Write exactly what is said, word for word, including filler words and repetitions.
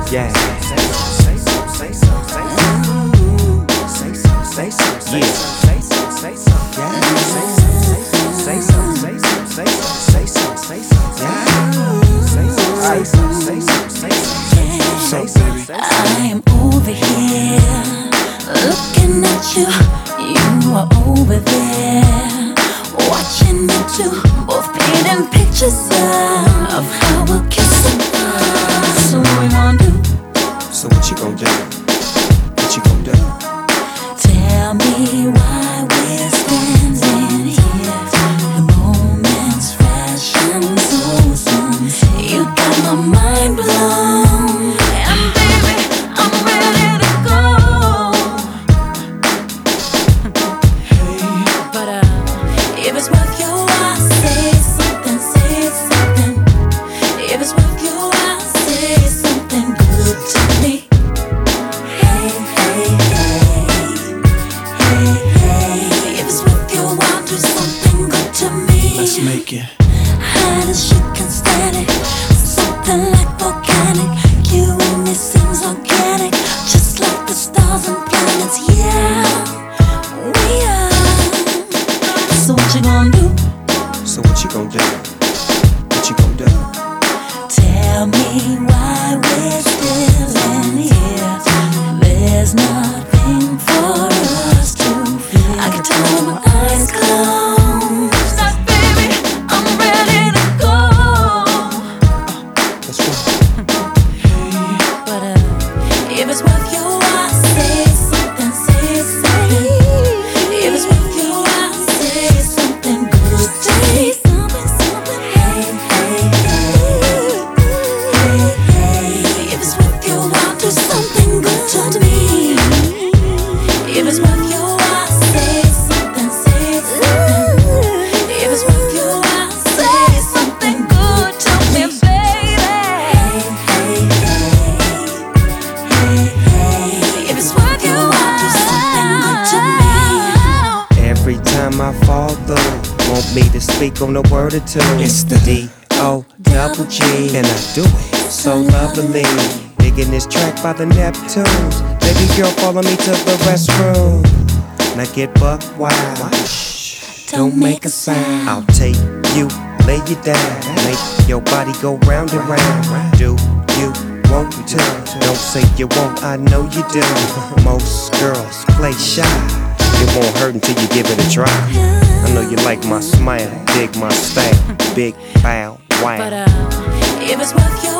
Yeah. Say so, say so, say so, say so. Say so, say so, say so, say so, say so. Yeah. Say so, say so, say so, say so, say so, say so. Yeah. Say so, say so, say so, say so, say so. I am over here looking at you. You are over there watching me too. Both painting pictures of how we'll kiss and love. So what we gon' do? So what you gon' do? What you gon' do? Tell me why we're standing here. The moment's fresh and so soon. You got my mind blown, and baby, I'm ready to go. Hey, but uh, if it's worth your while, say something, say something. If it's worth your while, say something good to me. Hey, hey, hey, hey, hey. If it's worth your while, do something good to me. Let's make it. Hot as shit can stand it. Something like volcanic. You and me seems organic, just like the stars and planets. Yeah, we are. So what you gonna do? So what you gon' do? What you gon' do? Tell me why we're still in here. There's nothing for us to fear. I can tell with my eyes closed. Now, baby, I'm ready to go. Let's go. But uh, if it's worth your while, say something, say something. If it's worth your while, say something good to me. Something, something. Hey, hey, hey, hey, hey. If it's worth your while, do something good to me. If it's worth your while, say something, say something. If it's worth your while, say something good to me, baby. Hey, hey, hey, hey. If it's worth your while, do something good to me. Every time I fall through, want me to speak on a word or two. It's the D O double G, and I do it so lovely. Digging this track by the Neptunes. Baby girl, follow me to the restroom. Now get buck wild. Shh, don't make a sound. I'll take you, lay you down, make your body go round and round. Do you want to? Don't say you won't, I know you do. Most girls play shy. It won't hurt until you give it a try. I know you like my smile, dig my style, big bow, wow. But uh, if it's worth your